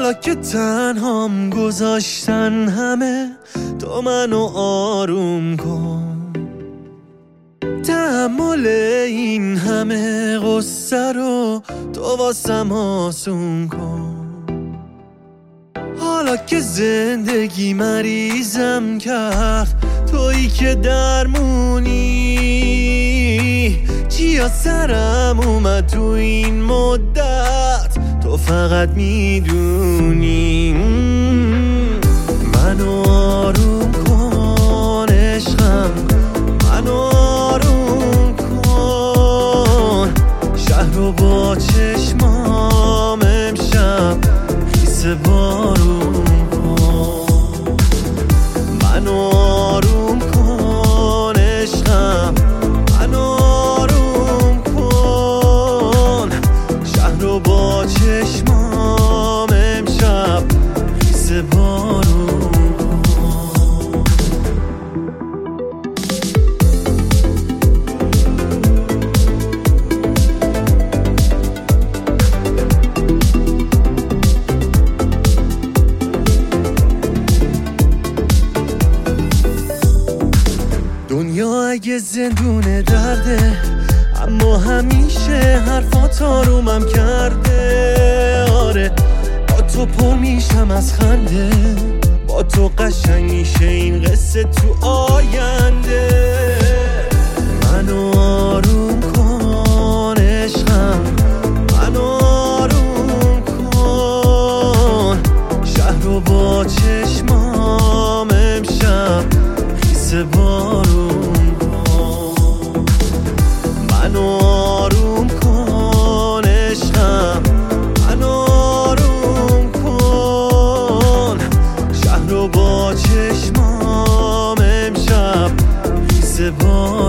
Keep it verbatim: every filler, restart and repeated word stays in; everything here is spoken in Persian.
حالا که تنهام گذاشتن همه، تو منو آروم کن. تحمل این همه غصه رو تو واسم آسون کن. حالا که زندگی مریضم کرد، تویی که درمونی. چیا سرم اومد تو این مدت، تو فقط میدونی. منو آروم کن عشقم، منو آروم کن. شهر رو با چشمام امشب خیس بارون کن. منو آروم کن عشقم، منو آروم کن. شهر رو با چشمام امشب خیس بارون کن. دنیا اگه زندون درده، اما همیشه حرفات آرومم کرده. آره با تو پر میشم از خنده، با تو قشنگ میشه این قصه تو آینده. منو آروم کن عشقم، منو آروم کن. شهر رو با چشمام امشب خیس بارون کن. منو آروم کن عشقم، منو آروم کن. شهر رو با چشمام امشب خیس بارون